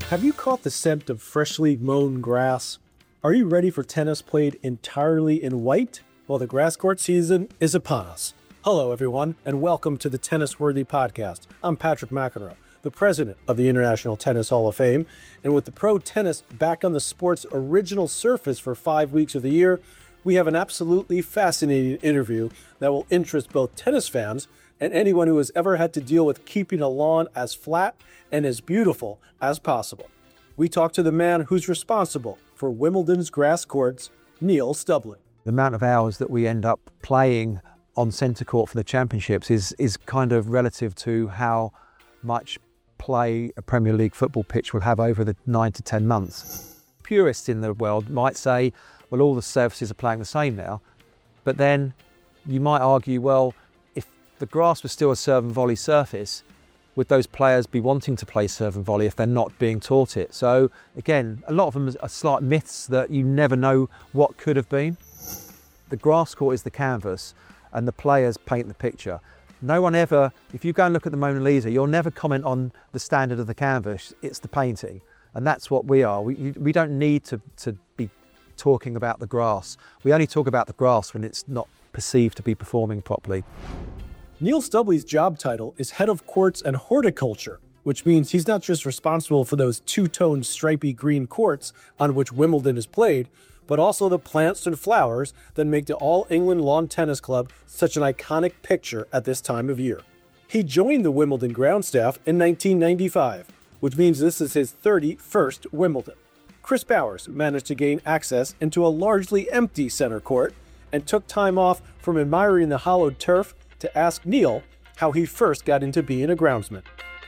Have you caught the scent of freshly mown grass? Are you ready for tennis played entirely in white? Well, the grass court season is upon us. Hello, everyone, and welcome to the Tennis Worthy Podcast. I'm Patrick McEnroe, the president of the International Tennis Hall of Fame, and with the pro tennis back on the sport's original surface for 5 weeks of the year, we have an absolutely fascinating interview that will interest both tennis fans and anyone who has ever had to deal with keeping a lawn as flat and as beautiful as possible. We talk to the man who's responsible for Wimbledon's grass courts, Neil Stublin. The amount of hours that we end up playing on centre court for the championships is kind of relative to how much play a Premier League football pitch will have over the 9 to 10 months. Purists in the world might say, well, all the surfaces are playing the same now, but then you might argue, well, if the grass was still a serve and volley surface, would those players be wanting to play serve and volley if they're not being taught it? So again, a lot of them are slight myths that you never know what could have been. The grass court is the canvas and the players paint the picture. No one ever, if you go and look at the Mona Lisa, you'll never comment on the standard of the canvas, it's the painting. And that's what we are. We don't need to be talking about the grass. We only talk about the grass when it's not perceived to be performing properly. Neil Stublin's job title is Head of Courts and Horticulture, which means he's not just responsible for those two-tone stripy green courts on which Wimbledon is played, but also the plants and flowers that make the All England Lawn Tennis Club such an iconic picture at this time of year. He joined the Wimbledon ground staff in 1995, which means this is his 31st Wimbledon. Chris Bowers managed to gain access into a largely empty center court and took time off from admiring the hollowed turf to ask Neil how he first got into being a groundsman.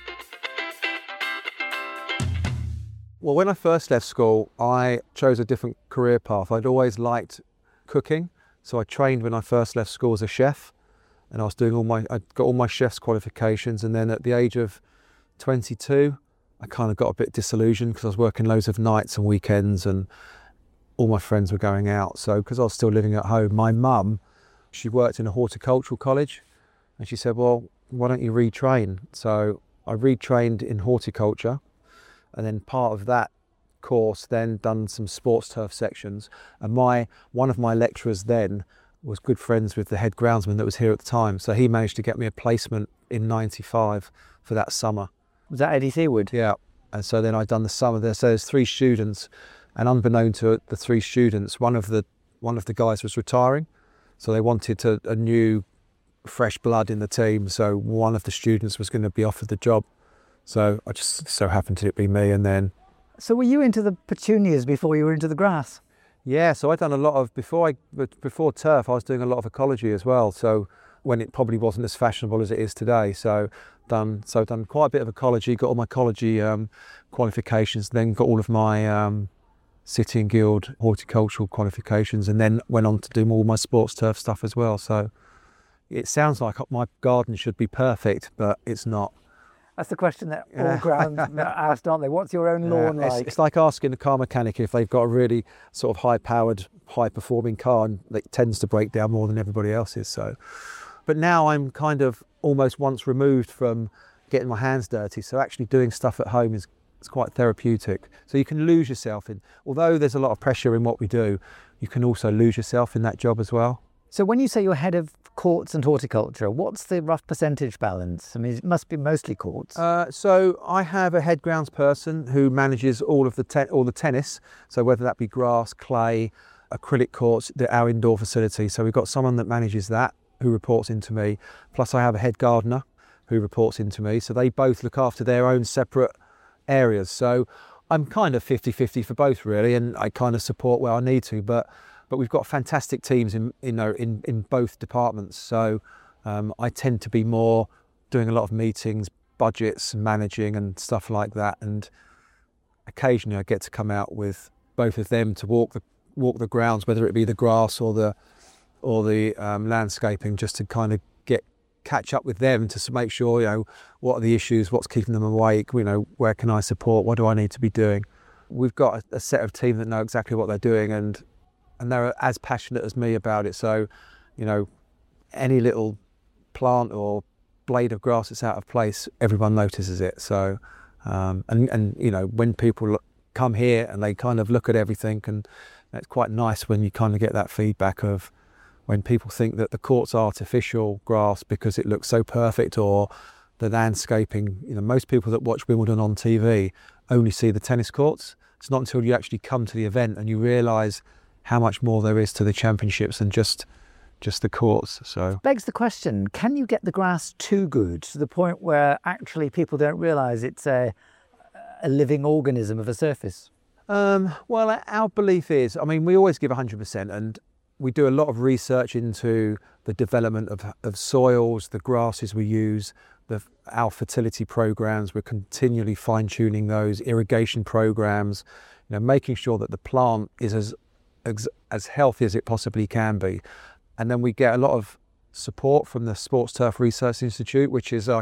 Well, when I first left school, I chose a different career path. I'd always liked cooking, so I trained when I first left school as a chef, and I got all my chef's qualifications, and then at the age of 22, I kind of got a bit disillusioned because I was working loads of nights and weekends and all my friends were going out. So because I was still living at home, my mum, she worked in a horticultural college, and she said, well, why don't you retrain? So I retrained in horticulture, and then part of that course then done some sports turf sections. And one of my lecturers then was good friends with the head groundsman that was here at the time. So he managed to get me a placement in 95 for that summer. Was that Eddie Seawood? Yeah. And so then I'd done the summer there. So there's 3 students, and unbeknown to the 3 students, one of the guys was retiring. So they wanted a new, fresh blood in the team. So one of the students was going to be offered the job. So I just so happened to be me. And then. So were you into the petunias before you were into the grass? Yeah. So I'd done a lot of before turf. I was doing a lot of ecology as well. So when it probably wasn't as fashionable as it is today. So done quite a bit of ecology. Got all my ecology qualifications. Then got all of my City and Guild horticultural qualifications, and then went on to do all my sports turf stuff as well. So it sounds like my garden should be perfect, but it's not. That's the question that all grounds asked, aren't they? What's your own lawn like? It's like asking a car mechanic if they've got a really sort of high-powered, high-performing car, and it tends to break down more than everybody else's. So, but now I'm kind of almost once removed from getting my hands dirty. So actually doing stuff at home is quite therapeutic. So you can lose yourself in, although there's a lot of pressure in what we do, you can also lose yourself in that job as well. So when you say you're head of courts and horticulture, what's the rough percentage balance? I mean, it must be mostly courts. So I have a head grounds person who manages all of the tennis. So whether that be grass, clay, acrylic courts, our indoor facility. So we've got someone that manages that who reports into me. Plus I have a head gardener who reports into me. So they both look after their own separate areas. So I'm kind of 50-50 for both really, and I kind of support where I need to, but we've got fantastic teams in both departments. So I tend to be more doing a lot of meetings, budgets, managing and stuff like that, and occasionally I get to come out with both of them to walk the grounds, whether it be the grass or the landscaping, just to kind of catch up with them to make sure, what are the issues, what's keeping them awake, where can I support, what do I need to be doing. We've got a set of team that know exactly what they're doing, and they're as passionate as me about it. So, any little plant or blade of grass that's out of place, everyone notices it. So And you know, when people come here and they kind of look at everything, and it's quite nice when you kind of get that feedback of when people think that the court's artificial grass because it looks so perfect, or the landscaping. You know, most people that watch Wimbledon on TV only see the tennis courts. It's not until you actually come to the event and you realise how much more there is to the championships than just the courts. So Begs the question, can you get the grass too good to the point where actually people don't realise it's a living organism of a surface? Well, our belief is, I mean, we always give 100%, and we do a lot of research into the development of soils, the grasses we use, our fertility programs. We're continually fine-tuning those irrigation programs, you know, making sure that the plant is as healthy as it possibly can be. And then we get a lot of support from the Sports Turf Research Institute, which is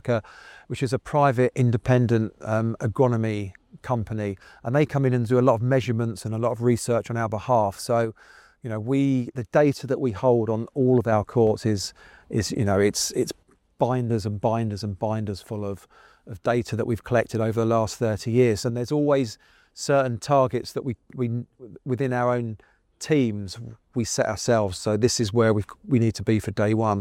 a private independent agronomy company, and they come in and do a lot of measurements and a lot of research on our behalf. So, you know, the data that we hold on all of our courts is you know, it's binders and binders and binders full of data that we've collected over the last 30 years. And there's always certain targets that we within our own teams we set ourselves. So this is where we need to be for day one.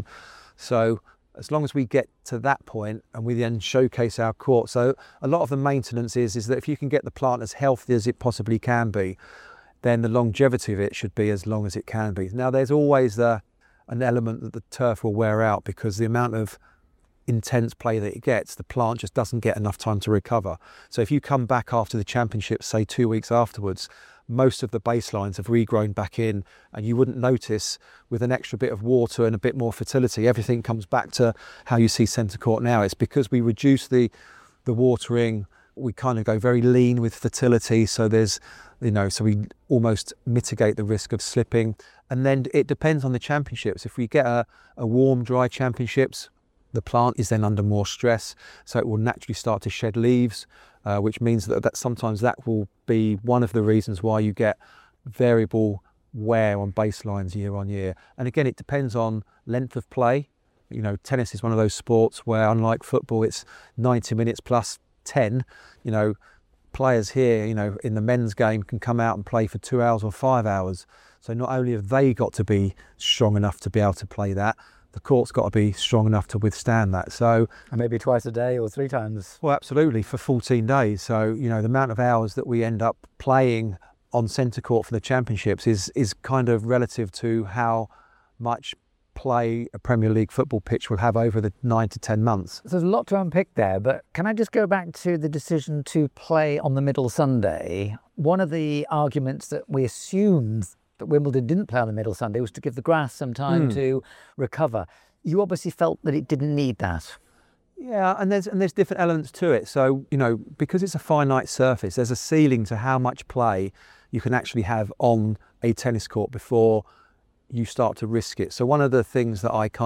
So as long as we get to that point and we then showcase our court. So a lot of the maintenance is that if you can get the plant as healthy as it possibly can be, then the longevity of it should be as long as it can be. Now there's always an element that the turf will wear out, because the amount of intense play that it gets, the plant just doesn't get enough time to recover. So if you come back after the championships, say 2 weeks afterwards, most of the baselines have regrown back in, and you wouldn't notice with an extra bit of water and a bit more fertility, everything comes back to how you see centre court now. It's because we reduce the watering, we kind of go very lean with fertility, so there's, you know, so we almost mitigate the risk of slipping. And then it depends on the championships. If we get a warm, dry championships, the plant is then under more stress, so it will naturally start to shed leaves, which means that sometimes that will be one of the reasons why you get variable wear on baselines year on year. And again, it depends on length of play. You know, tennis is one of those sports where, unlike football, it's 90 minutes plus 10. You know, players here, you know, in the men's game can come out and play for 2 hours or 5 hours. So not only have they got to be strong enough to be able to play that, the court's got to be strong enough to withstand that. So, and maybe twice a day or 3 times. Well, absolutely, for 14 days. So, you know, the amount of hours that we end up playing on centre court for the championships is kind of relative to how much play a Premier League football pitch will have over the 9 to 10 months. So there's a lot to unpick there, but can I just go back to the decision to play on the middle Sunday? One of the arguments that we assumed that Wimbledon didn't play on the middle Sunday was to give the grass some time to recover. You obviously felt that it didn't need that. Yeah, and there's different elements to it. So, you know, because it's a finite surface, there's a ceiling to how much play you can actually have on a tennis court before you start to risk it. So one of the things that I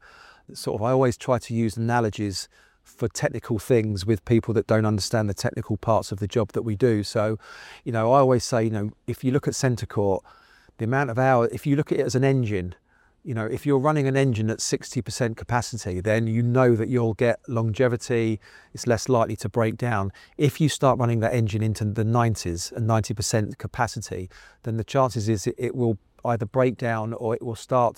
I always try to use analogies for technical things with people that don't understand the technical parts of the job that we do. So, you know, I always say, you know, if you look at centre court, the amount of hours, if you look at it as an engine, you know, if you're running an engine at 60% capacity, then you know that you'll get longevity, it's less likely to break down. If you start running that engine into the 90s and 90% capacity, then the chances is it will either break down or it will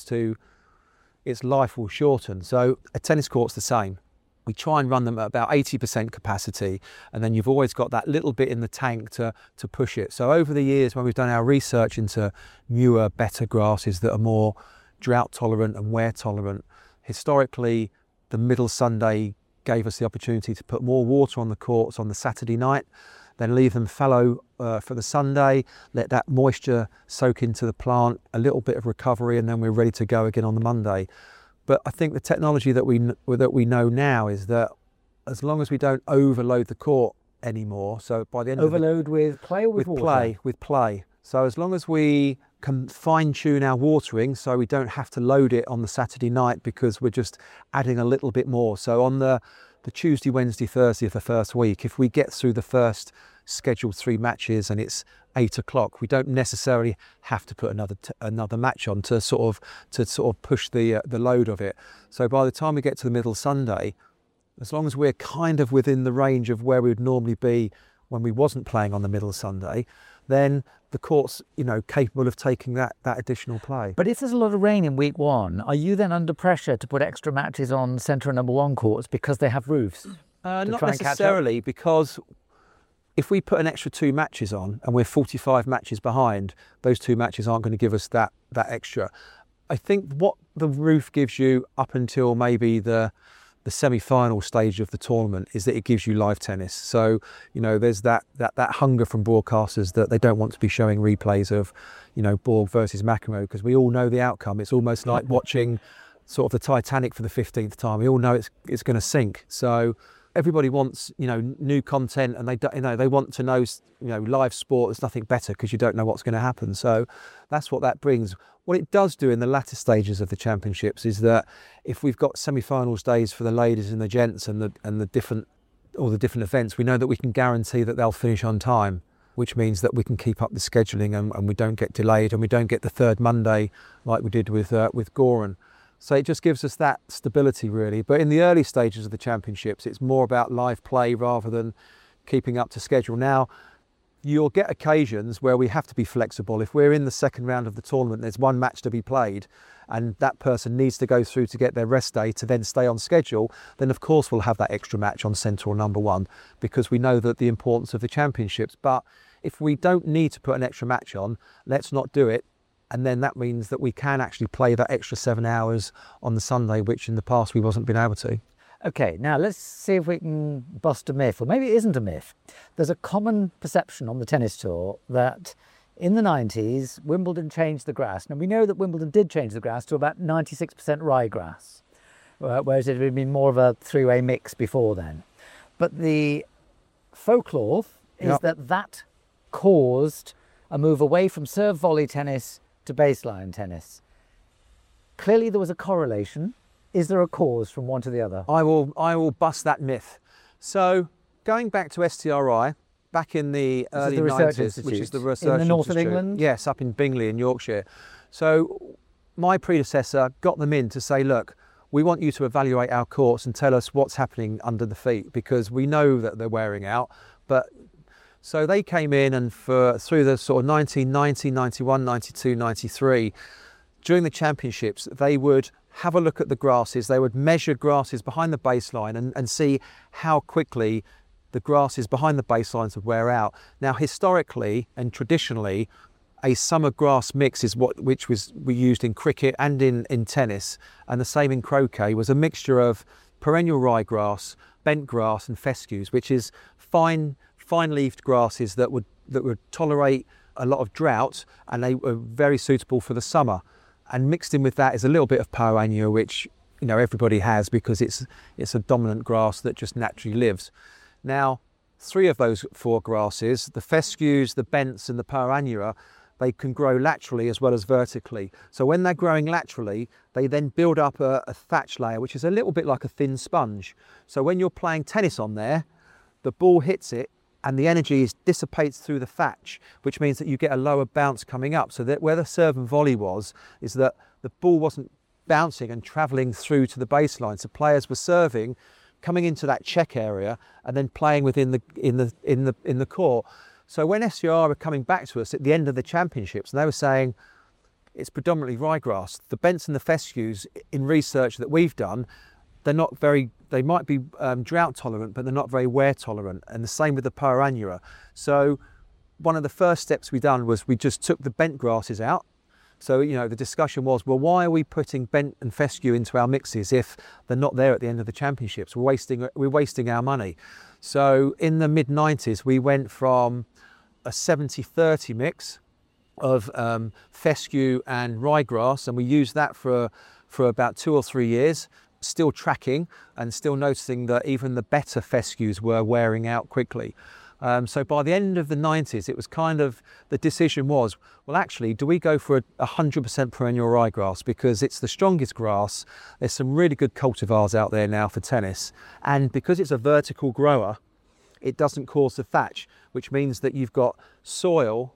its life will shorten. So a tennis court's the same. We try and run them at about 80% capacity, and then you've always got that little bit in the tank to push it. So over the years, when we've done our research into newer, better grasses that are more drought tolerant and wear tolerant, historically, the middle Sunday gave us the opportunity to put more water on the courts on the Saturday night, then leave them fallow for the Sunday, let that moisture soak into the plant, a little bit of recovery, and then we're ready to go again on the Monday. But I think the technology that we know now is that as long as we don't overload the court anymore, so by the end overload with play or with water? With play. So as long as we can fine tune our watering, so we don't have to load it on the Saturday night because we're just adding a little bit more. So on the Tuesday, Wednesday, Thursday of the first week, if we get through the first scheduled 3 matches and it's 8 o'clock, we don't necessarily have to put another match on to sort of push the load of it. So by the time we get to the middle Sunday, as long as we're kind of within the range of where we would normally be when we wasn't playing on the middle Sunday, then the court's, capable of taking that additional play. But if there's a lot of rain in week 1, are you then under pressure to put extra matches on centre and number 1 courts because they have roofs? Not necessarily, because if we put an extra 2 matches on and we're 45 matches behind, those 2 matches aren't going to give us that extra. I think what the roof gives you up until maybe the semi-final stage of the tournament is that it gives you live tennis. So, there's that hunger from broadcasters that they don't want to be showing replays of, Borg versus McEnroe, because we all know the outcome. It's almost like watching sort of the Titanic for the 15th time. We all know it's going to sink. So everybody wants, new content, and they want to know, live sport. There's nothing better because you don't know what's going to happen. So that's what that brings. What it does do in the latter stages of the championships is that if we've got semi-finals days for the ladies and the gents and the different events, we know that we can guarantee that they'll finish on time, which means that we can keep up the scheduling and we don't get delayed and we don't get the third Monday like we did with Goran. So it just gives us that stability, really. But in the early stages of the championships, it's more about live play rather than keeping up to schedule. Now, you'll get occasions where we have to be flexible. If we're in the second round of the tournament, there's one match to be played and that person needs to go through to get their rest day to then stay on schedule, then of course we'll have that extra match on centre or number 1 because we know that the importance of the championships. But if we don't need to put an extra match on, let's not do it. And then that means that we can actually play that extra 7 hours on the Sunday, which in the past we wasn't been able to. Okay, now let's see if we can bust a myth, or maybe it isn't a myth. There's a common perception on the tennis tour that in the 90s, Wimbledon changed the grass. Now, we know that Wimbledon did change the grass to about 96% ryegrass, whereas it had been more of a three-way mix before then. But the folklore is that caused a move away from serve volley tennis to baseline tennis. Clearly there was a correlation. Is there a cause from one to the other? I will bust that myth. So going back to STRI, back in the early 90s, which is the research in the north institute. of England? Yes, up in Bingley in Yorkshire. So my predecessor got them in to say, look, we want you to evaluate our courts and tell us what's happening under the feet, because we know that they're wearing out. So they came in and through the sort of 1990, 91, 92, 93, during the championships, they would have a look at the grasses. They would measure grasses behind the baseline and see how quickly the grasses behind the baselines would wear out. Now, historically and traditionally, a summer grass mix is which we used in cricket and in tennis, and the same in croquet, was a mixture of perennial ryegrass, bent grass and fescues, which is fine-leaved grasses that would tolerate a lot of drought, and they were very suitable for the summer. And mixed in with that is a little bit of Poa annua, which everybody has because it's a dominant grass that just naturally lives. Now, 3 of those 4 grasses, the fescues, the bents and the Poa annua, they can grow laterally as well as vertically. So when they're growing laterally, they then build up a thatch layer, which is a little bit like a thin sponge. So when you're playing tennis on there, the ball hits it and the energy dissipates through the thatch, which means that you get a lower bounce coming up. So that where the serve and volley is that the ball wasn't bouncing and travelling through to the baseline. So players were serving, coming into that check area, and then playing within the court. So when SCR were coming back to us at the end of the championships, and they were saying it's predominantly ryegrass. The bents and the fescues, in research that we've done, they might be drought tolerant, but they're not very wear tolerant. And the same with the Poa annua. So one of the first steps we done was we just took the bent grasses out. So, the discussion was, well, why are we putting bent and fescue into our mixes if they're not there at the end of the championships? We're wasting our money. So in the mid-90s, we went from a 70-30 mix of fescue and ryegrass, and we used that for about 2 or 3 years, still tracking and still noticing that even the better fescues were wearing out quickly. So by the end of the 90s, it was kind of, the decision was, well, actually, do we go for 100% perennial ryegrass because it's the strongest grass? There's some really good cultivars out there now for tennis. And because it's a vertical grower, it doesn't cause the thatch, which means that you've got soil,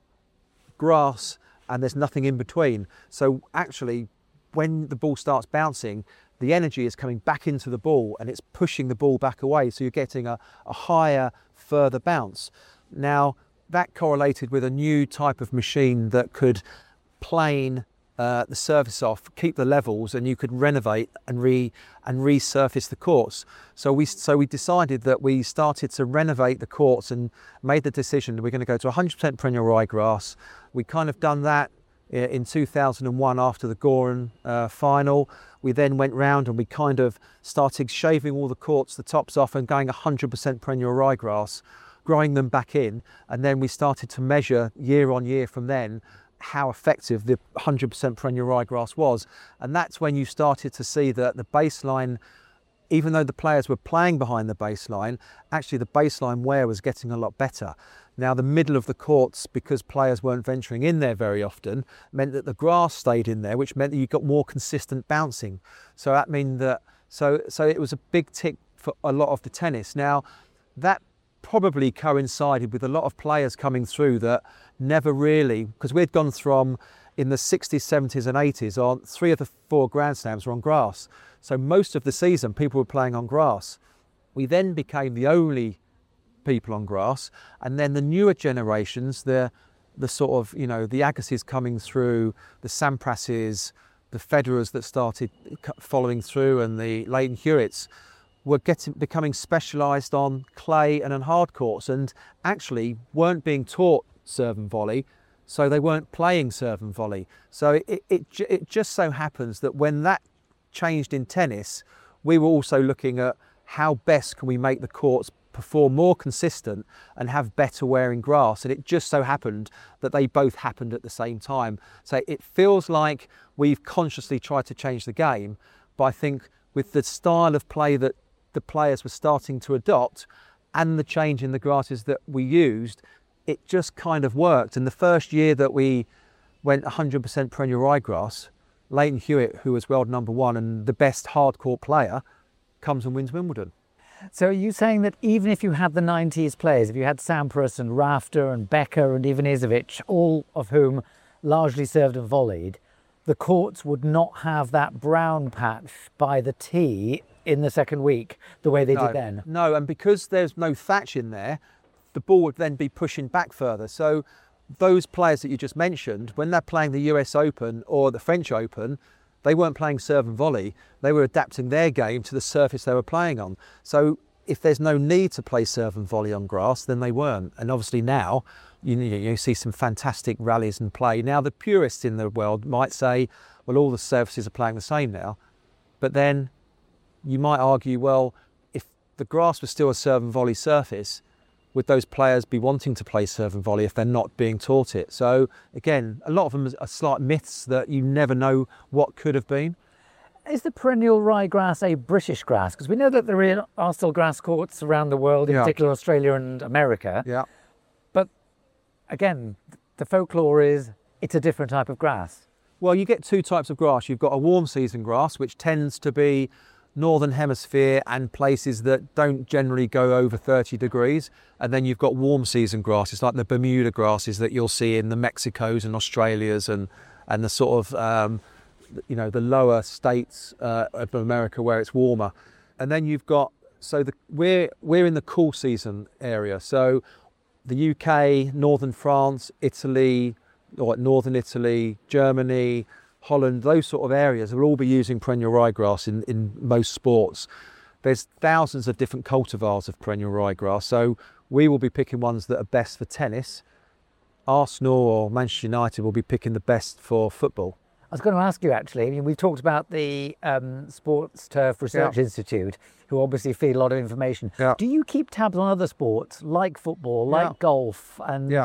grass, and there's nothing in between. So actually, when the ball starts bouncing, the energy is coming back into the ball and it's pushing the ball back away. So you're getting a higher, further bounce. Now, that correlated with a new type of machine that could plane the surface off, keep the levels, and you could renovate and resurface the courts. So we decided that we started to renovate the courts and made the decision that we're going to go to 100% perennial ryegrass. We kind of done that in 2001 after the Goran final. We then went round and we kind of started shaving all the courts, the tops off, and going 100% perennial ryegrass, growing them back in, and then we started to measure year on year from then how effective the 100% perennial ryegrass was. And that's when you started to see that the baseline, even though the players were playing behind the baseline, actually the baseline wear was getting a lot better. Now, the middle of the courts, because players weren't venturing in there very often, meant that the grass stayed in there, which meant that you got more consistent bouncing. So that meant that, so it was a big tick for a lot of the tennis. Now, that probably coincided with a lot of players coming through that never really, because we'd gone from, in the 60s, 70s and 80s, on 3 of the 4 Grand Slams were on grass. So most of the season, people were playing on grass. We then became the only people on grass, and then the newer generations, the sort of, you know, the Agassi's coming through, the Samprases, the Federers that started following through, and the Leighton Hewitts were becoming specialised on clay and on hard courts, and actually weren't being taught serve and volley, so they weren't playing serve and volley. So it just so happens that when that changed in tennis, we were also looking at how best can we make the courts perform more consistent and have better wearing grass, and it just so happened that they both happened at the same time. So it feels like we've consciously tried to change the game, but I think with the style of play that the players were starting to adopt and the change in the grasses that we used, it just kind of worked. And the first year that we went 100% perennial ryegrass, Leighton Hewitt, who was world #1 and the best hardcourt player, comes and wins Wimbledon. So are you saying that even if you had the 90s players, if you had Sampras and Rafter and Becker and Ivanisevic, all of whom largely served and volleyed, the courts would not have that brown patch by the tee in the second week the way they did then? No, and because there's no thatch in there, the ball would then be pushing back further. So those players that you just mentioned, when they're playing the US Open or the French Open, they weren't playing serve and volley. They were adapting their game to the surface they were playing on. So if there's no need to play serve and volley on grass, then they weren't. And obviously now you see some fantastic rallies and play. Now the purists in the world might say, well, all the surfaces are playing the same now. But then you might argue, well, if the grass was still a serve and volley surface, would those players be wanting to play serve and volley if they're not being taught it? So again, a lot of them are slight myths that you never know what could have been. Is the perennial ryegrass a British grass? Because we know that there are still grass courts around the world, in particular Australia and America. Yeah. But again, the folklore is it's a different type of grass. Well, you get 2 types of grass. You've got a warm season grass, which tends to be Northern Hemisphere and places that don't generally go over 30 degrees. And then you've got warm season grasses like the Bermuda grasses that you'll see in the Mexicos and Australias and the sort of, the lower states of America where it's warmer. And then you've got, we're in the cool season area. So the UK, Northern France, Italy, or Northern Italy, Germany, Holland, those sort of areas will all be using perennial ryegrass in most sports. There's thousands of different cultivars of perennial ryegrass, so we will be picking ones that are best for tennis. Arsenal or Manchester United will be picking the best for football. I was going to ask you actually, I mean, we've talked about the Sports Turf Research Institute, who obviously feed a lot of information. Yeah. Do you keep tabs on other sports like football, like golf?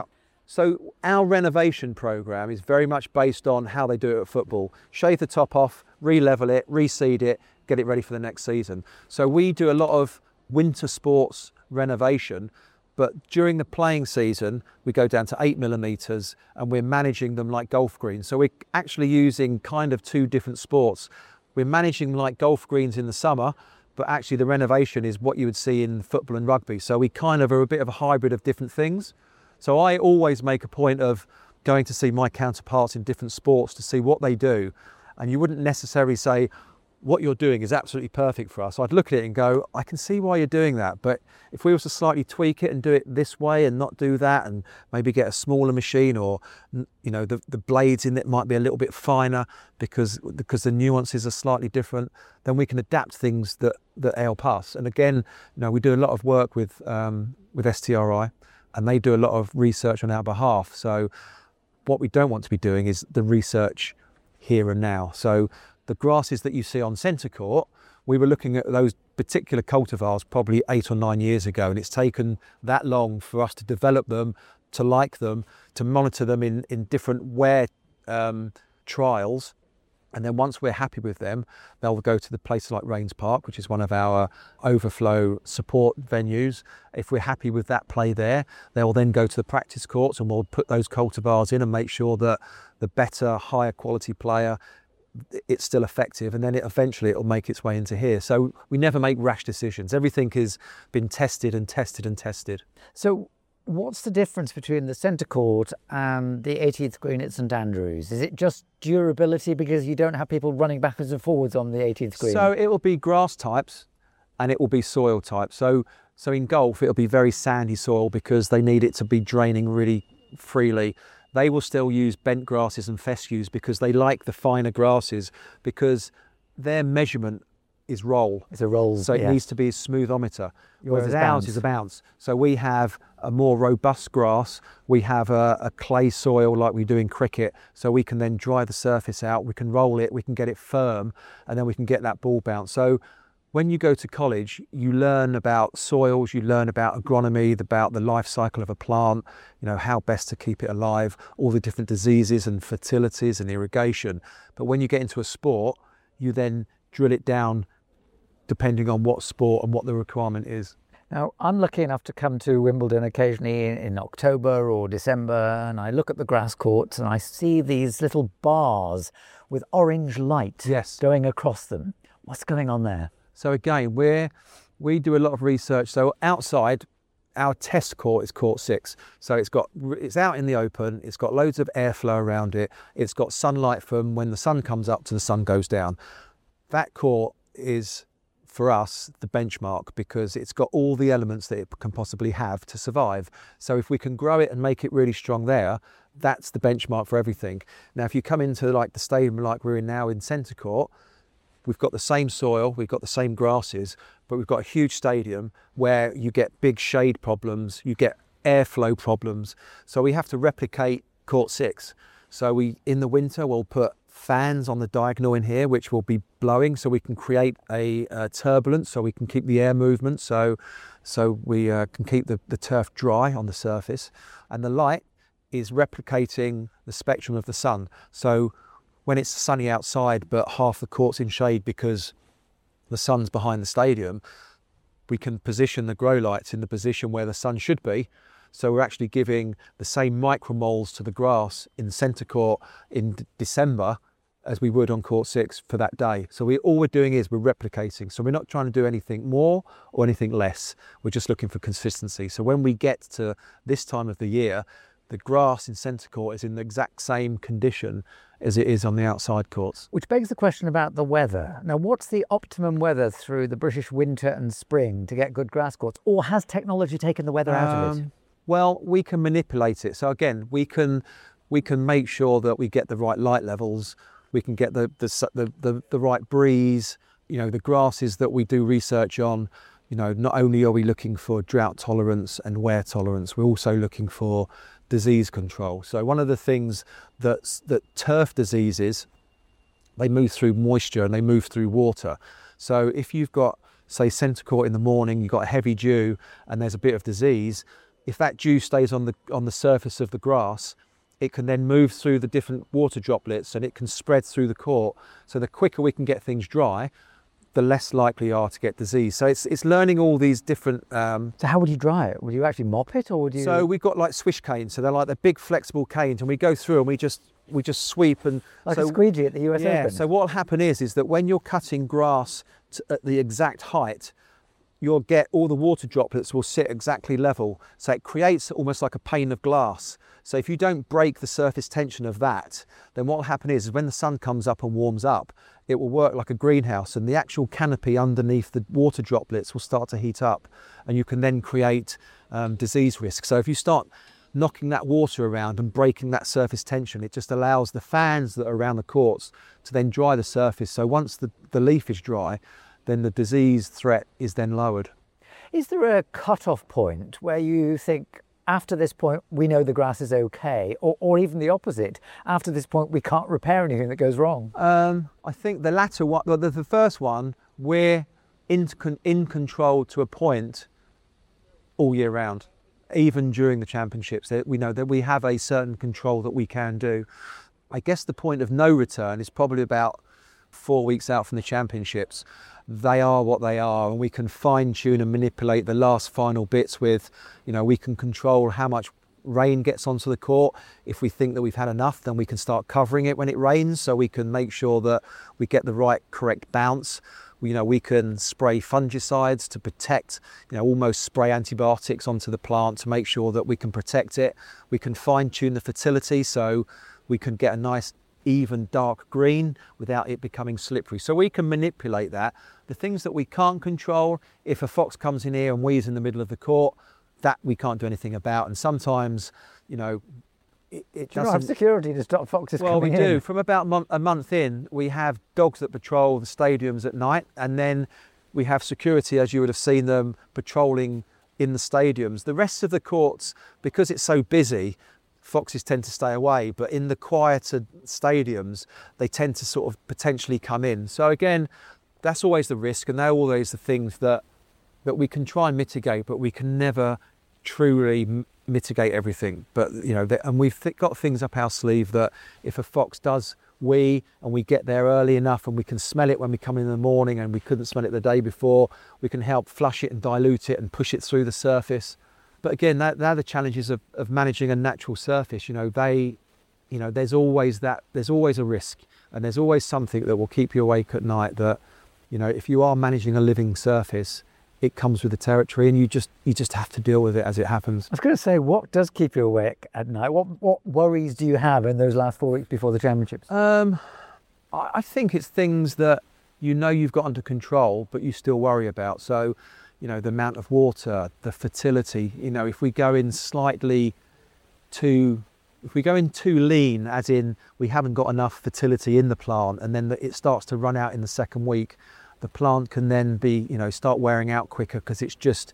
So our renovation programme is very much based on how they do it at football. Shave the top off, re-level it, reseed it, get it ready for the next season. So we do a lot of winter sports renovation, but during the playing season, we go down to 8mm and we're managing them like golf greens. So we're actually using kind of 2 different sports. We're managing like golf greens in the summer, but actually the renovation is what you would see in football and rugby. So we kind of are a bit of a hybrid of different things. So I always make a point of going to see my counterparts in different sports to see what they do. And you wouldn't necessarily say, what you're doing is absolutely perfect for us. I'd look at it and go, I can see why you're doing that, but if we were to slightly tweak it and do it this way and not do that, and maybe get a smaller machine, or the blades in it might be a little bit finer because the nuances are slightly different, then we can adapt things that help us. And again, we do a lot of work with STRI, and they do a lot of research on our behalf. So what we don't want to be doing is the research here and now. So the grasses that you see on centre court, we were looking at those particular cultivars probably 8 or 9 years ago, and it's taken that long for us to develop them, to like them, to monitor them in different wear trials. And then once we're happy with them, they'll go to the places like Rains Park, which is one of our overflow support venues. If we're happy with that play there, they'll then go to the practice courts, and we'll put those cultivars in and make sure that the better, higher quality player, it's still effective, and then eventually it'll make its way into here. So we never make rash decisions. Everything has been tested and tested and tested. So what's the difference between the centre court and the 18th green at St Andrews? Is it just durability because you don't have people running backwards and forwards on the 18th green? So it will be grass types and it will be soil types. So in golf it'll be very sandy soil because they need it to be draining really freely. They will still use bent grasses and fescues because they like the finer grasses, because their measurement is roll. It's a roll. So it needs to be a smoothometer. Whereas ours bounce. is a bounce. So we have a more robust grass. We have a clay soil like we do in cricket. So we can then dry the surface out. We can roll it. We can get it firm, and then we can get that ball bounce. So when you go to college, you learn about soils, you learn about agronomy, about the life cycle of a plant, how best to keep it alive, all the different diseases and fertilities and irrigation. But when you get into a sport, you then drill it down depending on what sport and what the requirement is. Now, I'm lucky enough to come to Wimbledon occasionally in October or December, and I look at the grass courts and I see these little bars with orange light going across them. What's going on there? So again, we do a lot of research. So outside, our test court is court 6. So it's out in the open. It's got loads of airflow around it. It's got sunlight from when the sun comes up to the sun goes down. That court is, for us, the benchmark because it's got all the elements that it can possibly have to survive. So if we can grow it and make it really strong there, that's the benchmark for everything. Now, if you come into like the stadium like we're in now in centre court, we've got the same soil, we've got the same grasses, but we've got a huge stadium where you get big shade problems, you get airflow problems. So we have to replicate court 6. So in the winter, we'll put fans on the diagonal in here, which will be blowing, so we can create a turbulence, so we can keep the air movement, so we can keep the turf dry on the surface. And the light is replicating the spectrum of the sun. So when it's sunny outside but half the court's in shade because the sun's behind the stadium, we can position the grow lights in the position where the sun should be. So we're actually giving the same micromoles to the grass in centre court in December as we would on court 6 for that day. So all we're doing is we're replicating. So we're not trying to do anything more or anything less. We're just looking for consistency. So when we get to this time of the year, the grass in centre court is in the exact same condition as it is on the outside courts. Which begs the question about the weather. Now, what's the optimum weather through the British winter and spring to get good grass courts? Or has technology taken the weather out of it? Well, we can manipulate it. So again, we can make sure that we get the right light levels. We can get the right breeze. The grasses that we do research on, not only are we looking for drought tolerance and wear tolerance, we're also looking for disease control. So one of the things that turf diseases, they move through moisture and they move through water. So if you've got, say, centre court in the morning, you've got a heavy dew and there's a bit of disease, if that dew stays on the surface of the grass, it can then move through the different water droplets and it can spread through the court. So the quicker we can get things dry, the less likely you are to get disease. So it's learning all these different... So how would you dry it? Would you actually mop it, or would you... So we've got like swish canes. So they're like the big flexible canes, and we go through and we just sweep and... Like a squeegee at the US Open. So what will happen is that when you're cutting grass at the exact height, you'll get all the water droplets will sit exactly level. So it creates almost like a pane of glass. So if you don't break the surface tension of that, then what will happen is when the sun comes up and warms up, it will work like a greenhouse, and the actual canopy underneath the water droplets will start to heat up, and you can then create disease risk. So if you start knocking that water around and breaking that surface tension, it just allows the fans that are around the courts to then dry the surface. So once the leaf is dry, then the disease threat is then lowered. Is there a cut-off point where you think, after this point, we know the grass is okay, or even the opposite, after this point, we can't repair anything that goes wrong? I think the latter one, well, the first one, we're in control to a point all year round, even during the championships. We know that we have a certain control that we can do. I guess the point of no return is probably about 4 weeks out from the championships. They are what they are, and we can fine tune and manipulate the last final bits with, we can control how much rain gets onto the court. If we think that we've had enough, then we can start covering it when it rains, so we can make sure that we get the right correct bounce. We can spray fungicides to protect, almost spray antibiotics onto the plant to make sure that we can protect it. We can fine tune the fertility so we can get a nice even dark green without it becoming slippery. So we can manipulate that. The things that we can't control, if a fox comes in here and wees in the middle of the court, that we can't do anything about. And sometimes, it do you not have security to stop foxes coming in? Well, we do. From about a month in, we have dogs that patrol the stadiums at night, and then we have security, as you would have seen them, patrolling in the stadiums. The rest of the courts, because it's so busy, foxes tend to stay away, but in the quieter stadiums, they tend to sort of potentially come in. So again, that's always the risk, and they're always the things that we can try and mitigate, but we can never truly mitigate everything. But and we've got things up our sleeve that if a fox does wee and we get there early enough and we can smell it when we come in the morning and we couldn't smell it the day before, we can help flush it and dilute it and push it through the surface. But again, they're the challenges of managing a natural surface. There's always a risk, and there's always something that will keep you awake at night. That if you are managing a living surface, it comes with the territory, and you just have to deal with it as it happens. I was going to say, what does keep you awake at night? What worries do you have in those last 4 weeks before the championships? I think it's things that you've got under control, but you still worry about. So, the amount of water, the fertility. If we go in too lean, as in we haven't got enough fertility in the plant, and then it starts to run out in the second week, the plant can then be, start wearing out quicker because it's just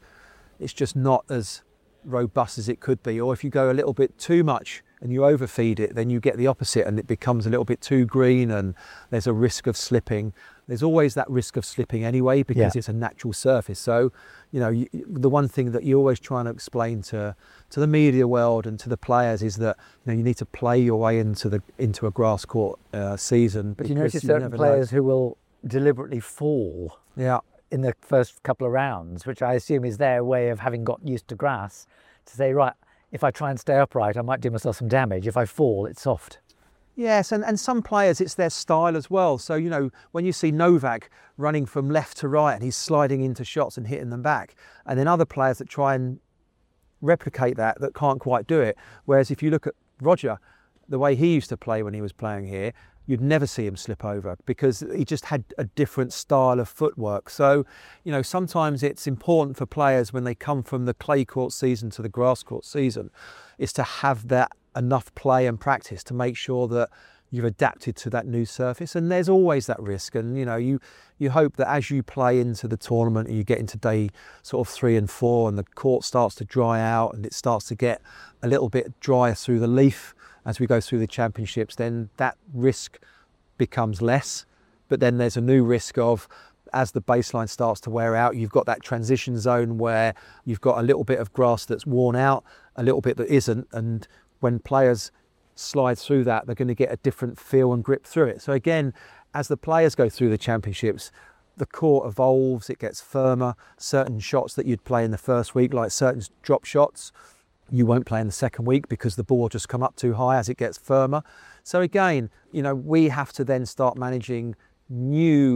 not as robust as it could be. Or if you go a little bit too much and you overfeed it, then you get the opposite and it becomes a little bit too green and there's a risk of slipping. There's always that risk of slipping anyway because it's a natural surface. So, the one thing that you're always trying to explain to the media world and to the players is that you need to play your way into a grass court season. But you notice certain players who will deliberately fall in the first couple of rounds, which I assume is their way of having got used to grass, to say, right, if I try and stay upright, I might do myself some damage. If I fall, it's soft. Yes, and some players, it's their style as well. So, when you see Novak running from left to right and he's sliding into shots and hitting them back, and then other players that try and replicate that can't quite do it. Whereas if you look at Roger, the way he used to play when he was playing here, you'd never see him slip over because he just had a different style of footwork. So, sometimes it's important for players when they come from the clay court season to the grass court season is to have that enough play and practice to make sure that you've adapted to that new surface. And there's always that risk. And, you hope that as you play into the tournament and you get into day sort of 3 and 4 and the court starts to dry out and it starts to get a little bit drier through the leaf as we go through the championships, then that risk becomes less. But then there's a new risk of, as the baseline starts to wear out, you've got that transition zone where you've got a little bit of grass that's worn out, a little bit that isn't. And when players slide through that, they're going to get a different feel and grip through it. So again, as the players go through the championships, the court evolves, it gets firmer. Certain shots that you'd play in the first week, like certain drop shots, you won't play in the second week because the ball will just come up too high as it gets firmer. So again, we have to then start managing new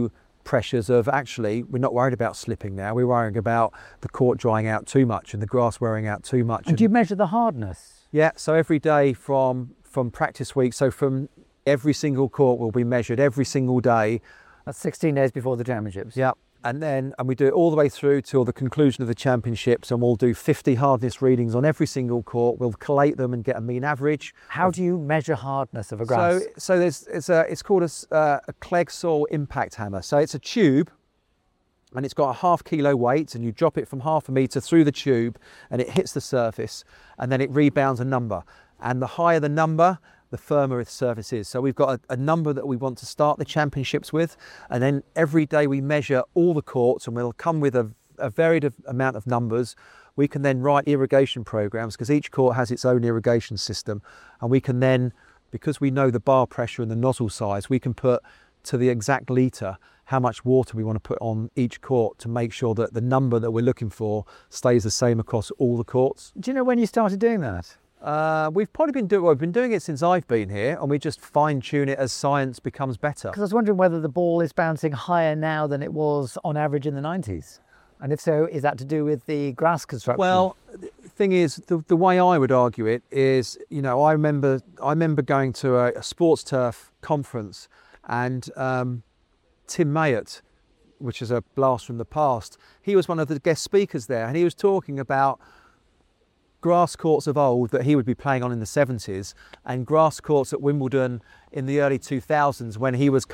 pressures of actually we're not worried about slipping now. We're worrying about the court drying out too much and the grass wearing out too much. And do you measure the hardness? Yeah, so every day from practice week, so from every single court will be measured every single day. That's 16 days before the championships. Yeah. And we do it all the way through till the conclusion of the championships, and we'll do 50 hardness readings on every single court. We'll collate them and get a mean average. How do you measure hardness of a grass? So it's called a Clegg-Soil impact hammer. So it's a tube, and it's got a ½ kilo weight, and you drop it from ½ metre through the tube, and it hits the surface, and then it rebounds a number. And the higher the number, the firmer its surface is. So we've got a number that we want to start the championships with, and then every day we measure all the courts, and we'll come with a varied amount of numbers. We can then write irrigation programs because each court has its own irrigation system, and we can then, because we know the bar pressure and the nozzle size, we can put to the exact litre how much water we want to put on each court to make sure that the number that we're looking for stays the same across all the courts. Do you know when you started doing that? We've been doing it since I've been here, and we just fine tune it as science becomes better. Because I was wondering whether the ball is bouncing higher now than it was on average in the 90s. And if so, is that to do with the grass construction? Well, the thing is, the way I would argue it is, I remember going to a sports turf conference, and Tim Mayott, which is a blast from the past, he was one of the guest speakers there, and he was talking about grass courts of old that he would be playing on in the 70s and grass courts at Wimbledon in the early 2000s when he was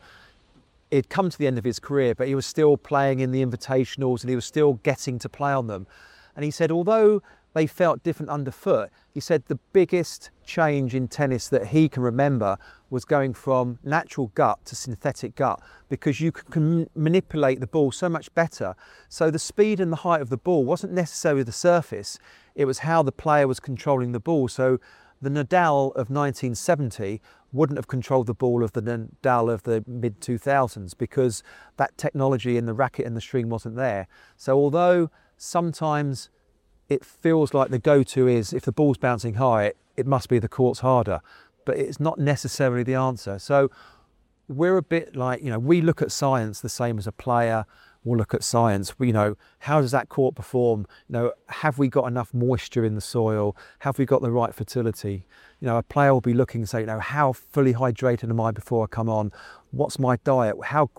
he'd come to the end of his career, but he was still playing in the invitationals and he was still getting to play on them. And he said, although they felt different underfoot, he said the biggest change in tennis that he can remember was going from natural gut to synthetic gut, because you can manipulate the ball so much better. So the speed and the height of the ball wasn't necessarily the surface, it was how the player was controlling the ball. So the Nadal of 1970 wouldn't have controlled the ball of the Nadal of the mid-2000s because that technology in the racket and the string wasn't there. So although sometimes it feels like the go-to is if the ball's bouncing high, it must be the court's harder, but it's not necessarily the answer. So we're a bit like, we look at science the same as a player will look at science. How does that court perform? Have we got enough moisture in the soil? Have we got the right fertility? A player will be looking and say, how fully hydrated am I before I come on? What's my diet? How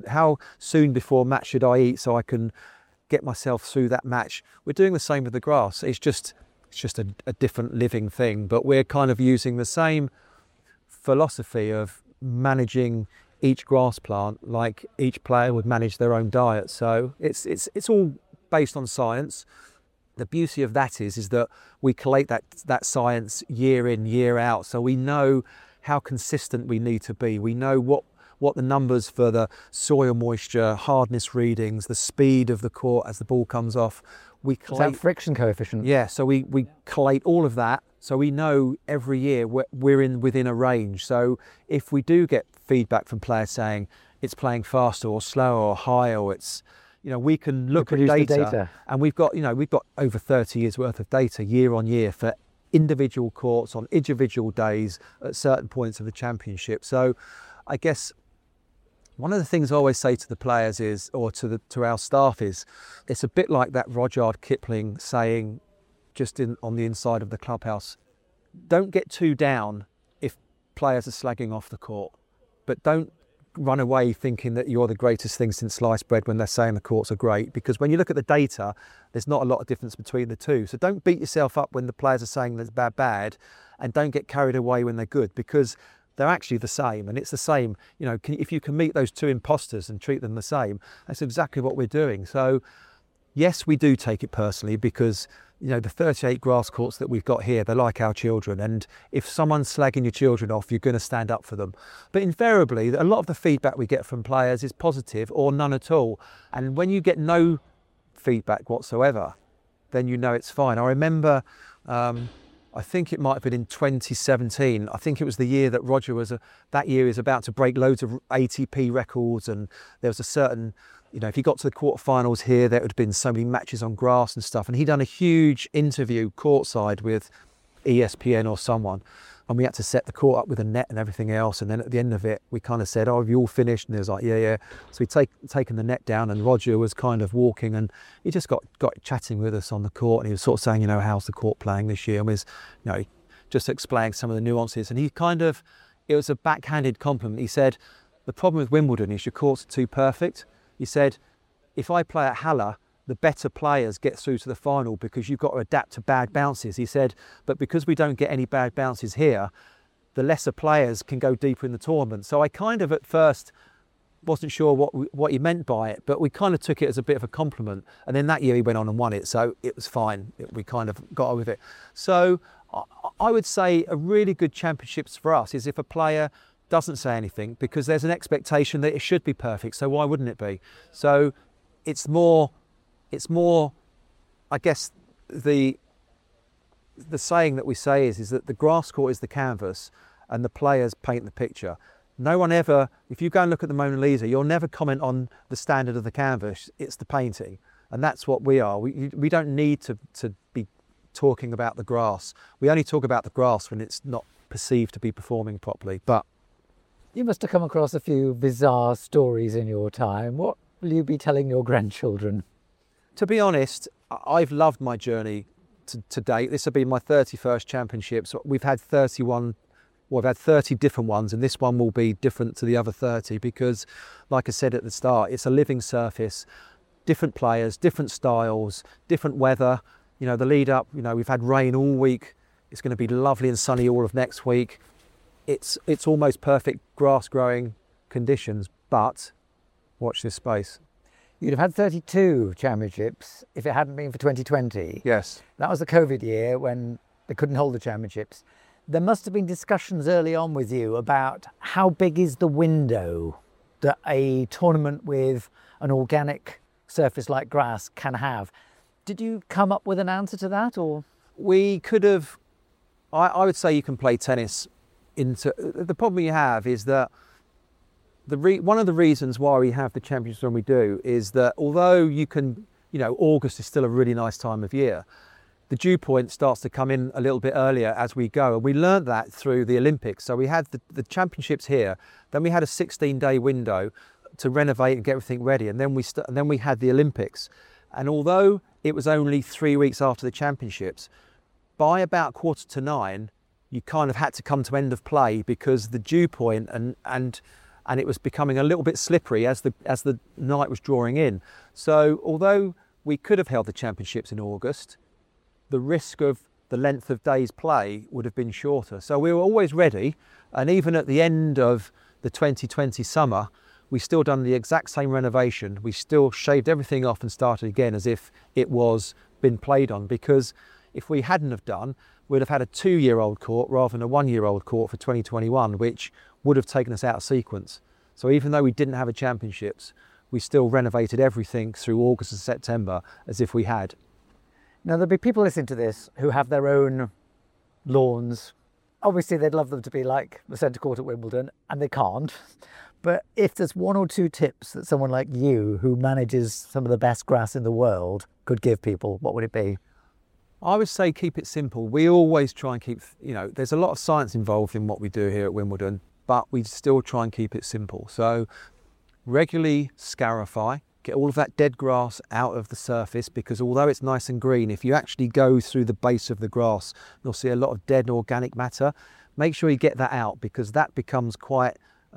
soon before a match should I eat so I can get myself through that match? We're doing the same with the grass. It's just a different living thing, but we're kind of using the same philosophy of managing each grass plant like each player would manage their own diet. So it's all based on science. The beauty of that is that we collate that science year in, year out, so we know how consistent we need to be. We know what the numbers for the soil moisture, hardness readings, the speed of the court as the ball comes off. We collate that friction coefficient. Yeah, so we collate all of that, so we know every year we're within a range. So if we do get feedback from players saying it's playing faster or slower or higher, or it's, we can look at data, and we've got over 30 years worth of data year on year for individual courts on individual days at certain points of the championship. So I guess one of the things I always say to the players is, or to our staff is, it's a bit like that Rudyard Kipling saying just on the inside of the clubhouse, don't get too down if players are slagging off the court, but don't run away thinking that you're the greatest thing since sliced bread when they're saying the courts are great, because when you look at the data, there's not a lot of difference between the two. So don't beat yourself up when the players are saying they're bad, and don't get carried away when they're good, because they're actually the same, and it's the same. If you can meet those two imposters and treat them the same, that's exactly what we're doing. So yes, we do take it personally, because the 38 grass courts that we've got here, they're like our children, and if someone's slagging your children off, you're going to stand up for them. But invariably, a lot of the feedback we get from players is positive or none at all. And when you get no feedback whatsoever, then it's fine. I remember, I think it might have been in 2017. I think it was the year that Roger was about to break loads of ATP records, and there was a certain, if he got to the quarterfinals here, there would have been so many matches on grass and stuff. And he'd done a huge interview courtside with ESPN or someone. and we had to set the court up with a net and everything else. And then at the end of it, we kind of said, "Oh, have you all finished?" And it was like, "Yeah." So we'd taken the net down, and Roger was kind of walking, and he just got chatting with us on the court, and he was sort of saying, how's the court playing this year? And was, just explaining some of the nuances. And he it was a backhanded compliment. He said, "The problem with Wimbledon is your courts are too perfect." He said, "If I play at Halle, the better players get through to the final because you've got to adapt to bad bounces." He said, "But because we don't get any bad bounces here, the lesser players can go deeper in the tournament." So I kind of at first wasn't sure what he meant by it, but we kind of took it as a bit of a compliment. And then that year he went on and won it, so it was fine. We kind of got on with it. So I would say a really good championships for us is if a player doesn't say anything, because there's an expectation that it should be perfect, so why wouldn't it be? So it's more, I guess, the saying that we say is that the grass court is the canvas and the players paint the picture. No one ever, if you go and look at the Mona Lisa, you'll never comment on the standard of the canvas, it's the painting. And that's what we are. We don't need to be talking about the grass. We only talk about the grass when it's not perceived to be performing properly. But you must have come across a few bizarre stories in your time. What will you be telling your grandchildren? To be honest, I've loved my journey to date. This will be my 31st championships. We've had 30 different ones, and this one will be different to the other 30 because, like I said at the start, it's a living surface, different players, different styles, different weather. The lead up, we've had rain all week. It's going to be lovely and sunny all of next week. It's almost perfect grass growing conditions, but watch this space. You'd have had 32 championships if it hadn't been for 2020. Yes. That was the COVID year when they couldn't hold the championships. There must have been discussions early on with you about how big is the window that a tournament with an organic surface like grass can have. Did you come up with an answer to that, or? We could have, I would say you can play tennis the problem you have is that one of the reasons why we have the championships when we do is that although you can, August is still a really nice time of year, the dew point starts to come in a little bit earlier as we go. And we learned that through the Olympics. So we had the championships here, then we had a 16-day window to renovate and get everything ready. And then we had the Olympics. And although it was only 3 weeks after the championships, by about 8:45, you kind of had to come to end of play because the dew point and it was becoming a little bit slippery as the night was drawing in. So although we could have held the championships in August, the risk of the length of days play would have been shorter. So we were always ready, and even at the end of the 2020 summer, we still done the exact same renovation. We still shaved everything off and started again as if it was been played on, because if we hadn't have done, we'd have had a 2-year-old court rather than a 1-year-old court for 2021, which would have taken us out of sequence. So even though we didn't have a championships, we still renovated everything through August and September as if we had. Now, there'll be people listening to this who have their own lawns. Obviously, they'd love them to be like the centre court at Wimbledon, and they can't. But if there's 1 or 2 tips that someone like you, who manages some of the best grass in the world, could give people, what would it be? I would say keep it simple. We always try and keep, there's a lot of science involved in what we do here at Wimbledon, but we still try and keep it simple. So regularly scarify, get all of that dead grass out of the surface, because although it's nice and green, if you actually go through the base of the grass, you'll see a lot of dead organic matter. Make sure you get that out, because that becomes quite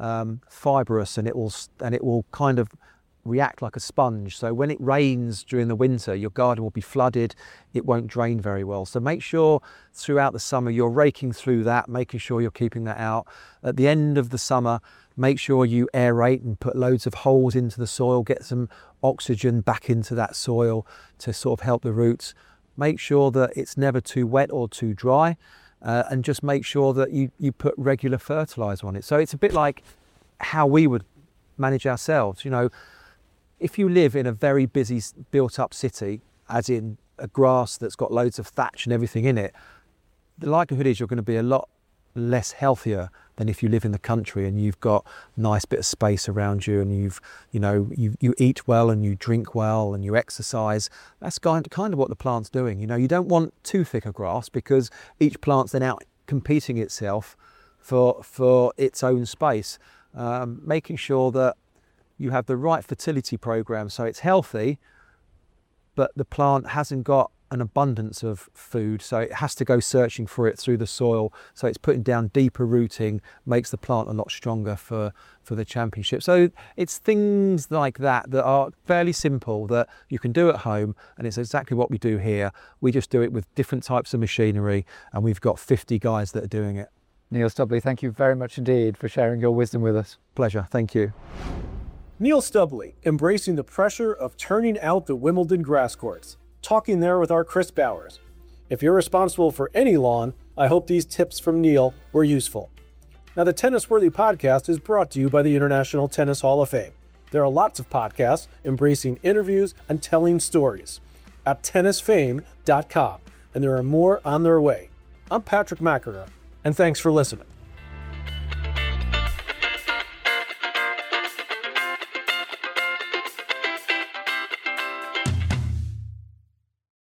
fibrous, and it will kind of react like a sponge. So when it rains during the winter, your garden will be flooded, it won't drain very well. So make sure throughout the summer you're raking through that, making sure you're keeping that out. At the end of the summer, make sure you aerate and put loads of holes into the soil, get some oxygen back into that soil to sort of help the roots. Make sure that it's never too wet or too dry, and just make sure that you put regular fertilizer on it. So it's a bit like how we would manage ourselves. If you live in a very busy, built-up city, as in a grass that's got loads of thatch and everything in it, the likelihood is you're going to be a lot less healthier than if you live in the country and you've got a nice bit of space around you, and you eat well and you drink well and you exercise. That's kind of what the plant's doing. You don't want too thick a grass, because each plant's then out competing itself for its own space. Making sure that you have the right fertility program so it's healthy, but the plant hasn't got an abundance of food, so it has to go searching for it through the soil. So it's putting down deeper rooting, makes the plant a lot stronger for the championship. So it's things like that that are fairly simple that you can do at home, and it's exactly what we do here. We just do it with different types of machinery, and we've got 50 guys that are doing it. Neil Stubley, thank you very much indeed for sharing your wisdom with us. Pleasure, thank you. Neil Stubley, embracing the pressure of turning out the Wimbledon grass courts. Talking there with our Chris Bowers. If you're responsible for any lawn, I hope these tips from Neil were useful. Now, the Tennis Worthy podcast is brought to you by the International Tennis Hall of Fame. There are lots of podcasts embracing interviews and telling stories at tennisfame.com, and there are more on their way. I'm Patrick McEnroe, and thanks for listening.